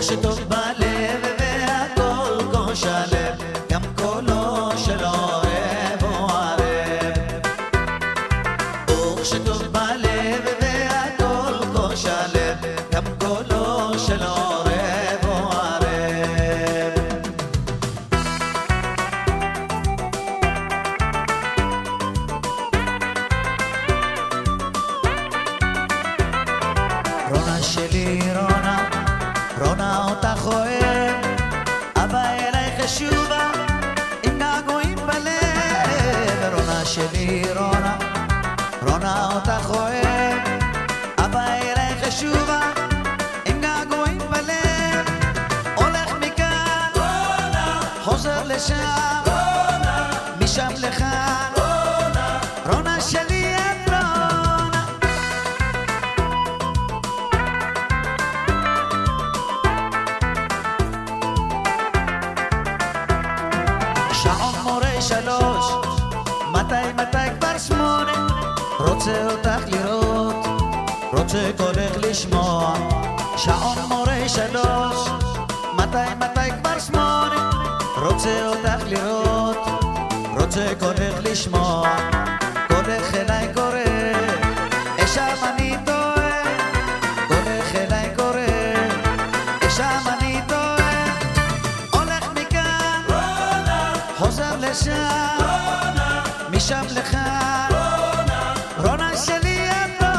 וכשטוב בלב והכל גוש הלב, גם קולו של עורב הוא ערב. וכשטוב בלב והכל גוש הלב, גם קולו של עורב הוא ערב. רונה שלי רונה, רונה אותך אוהב, אבא אלייך שובה עם געגועים בלב. רונה שלי רונה, רונה אותך אוהב, אבא אלייך שובה עם געגועים בלב. הולך מכאן רונה, חוזר לשם רונה, משם לכאן רונה, רונה שלי את רונה. שעון מורה 3, מתי כבר 8, רוצה אותך לראות, רוצה קולך לשמוע. שעון מורה 3, מתי כבר 8, רוצה אותך לראות, רוצה קולך לשמוע. קולך אליי קורא, שם אני טועה, קולך אליי קורא, שם אני טועה. הולך מכאן רונה, חוזר לשם רונה, משם לכאן רונה, רונה שלי את רונה.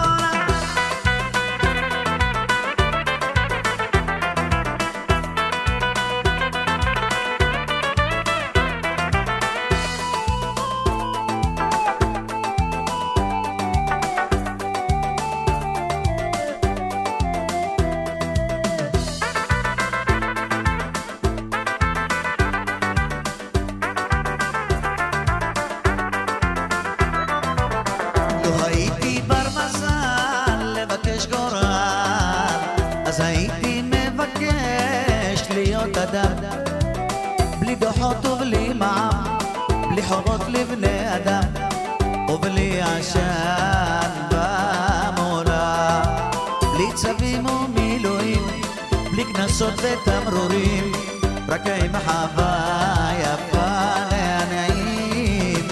לו הייתי בר מזל לבקש גורל, אז הייתי מבקש להיות אדם, בלי דוחות ובלי מע"מ, בלי חובות לבני אדם, ובלי עשן במולה, בלי צווים ומילואים, בלי כנסות ותמרורים, רק עם חווה יפה לעניים.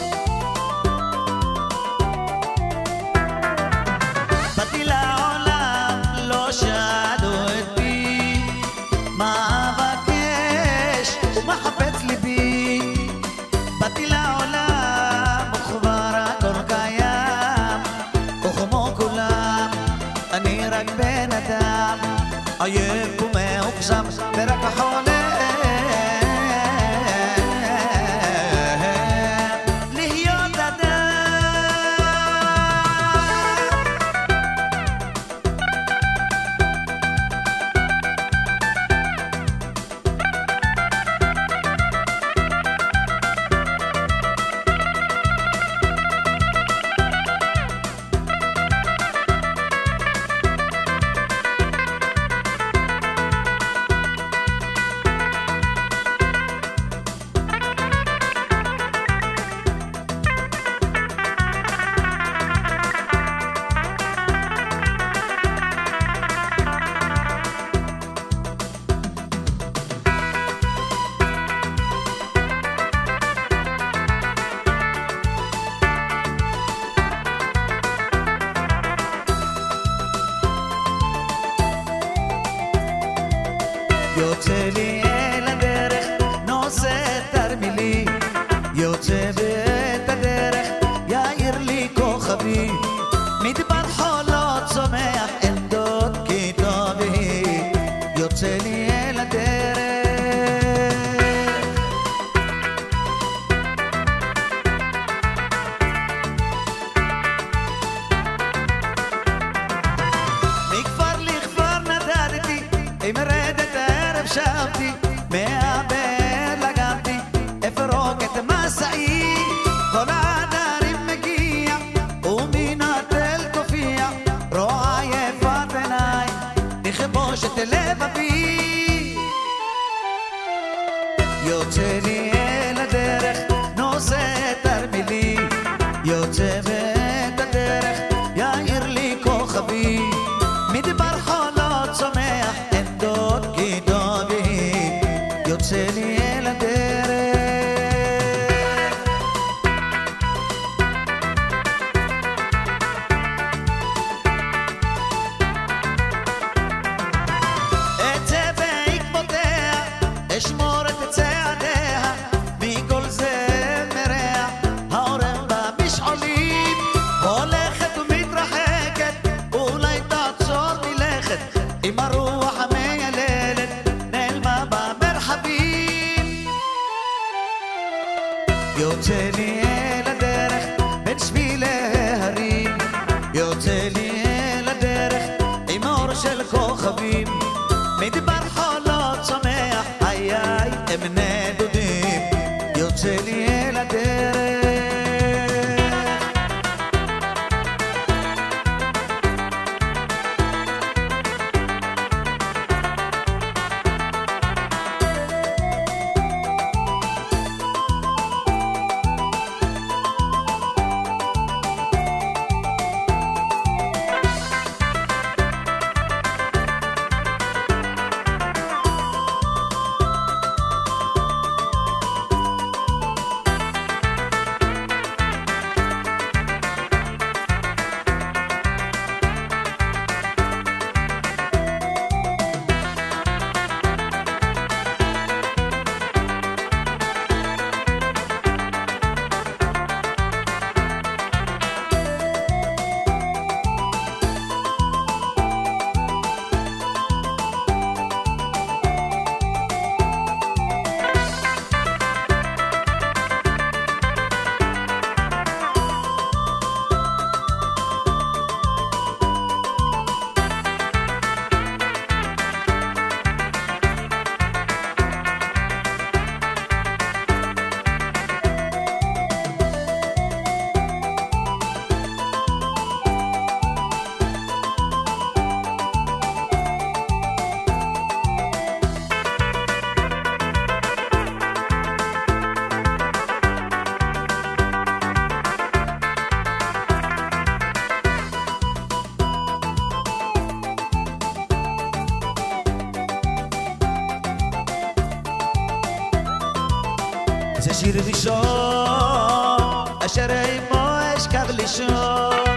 באתי לעולם, לא שאלו אותי מה אבקש ומה חפץ ליבי. באתי לעולם וכבר הכל קיים, וכמו כולם אני רק בן אדם, עייף ומאוכזב ורק חולם להיות אדם. יוצא לי אל הדרך, נושא תרמילי, יוצא ואת הדרך, יאיר לי כוכבי, מדבר חולות צומח עמדות כטובי, יוצא לי אל הדרך. מכפר לכפר נדדתי, עם רדת הערב שבתי, מהבאר לגמתי, אפרוק את מסעי, כל העדרים מגיע, ומן התל תופיע, רואה יפת עיניי, נכבוש את לבבי. יוצא לי אל הדרך, נושא תרמילי, יוצא ואת הדרך, יאיר לי כוכבי, מדבר חולות צומח עמדות יוצא לי אל הדרך בין שבילי ההרים, יוצא לי אל הדרך עם אור של כוכבים, מדבר חולות צומח חיי הם נדודים, יוצא לי אל הדרך. זה שיר ראשון אשר עמו אשכב לישון,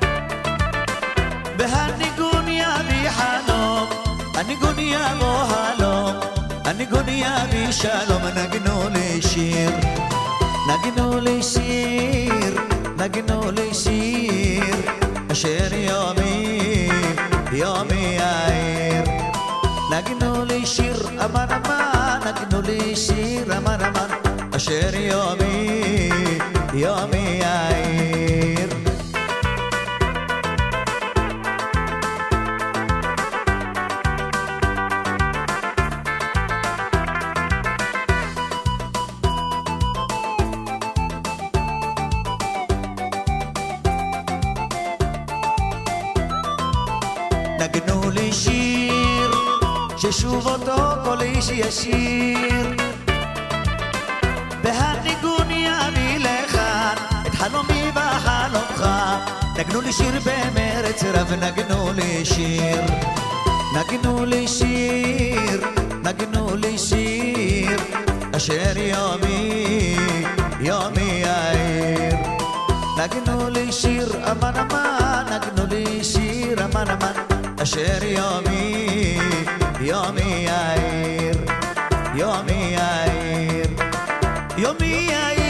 והניגון יביא חלום, הניגון יבוא הלום, הניגון יביא שלום. נגנו לי שיר, נגנו לי שיר, נגנו לי שיר אשר יומי יומי העיר. נגנו לי שיר אמן אמן, נגנו לי שיר אמן אמן אשר יומי יומי העיר. נגנו לי שיר ששוב אותו כל איש ישיר, והניגון יביא לך את חלומי בחלומך. נגנו לי שיר במרץ רב, נגנו לי שיר, נגנו לי שיר, נגנו לי שיר אשר יומי יומי העיר. נגנו לי שיר אמן אמן, נגנו לי שיר אמן אמן אשר יומי יומי העיר, יומי העיר, יומי העיר.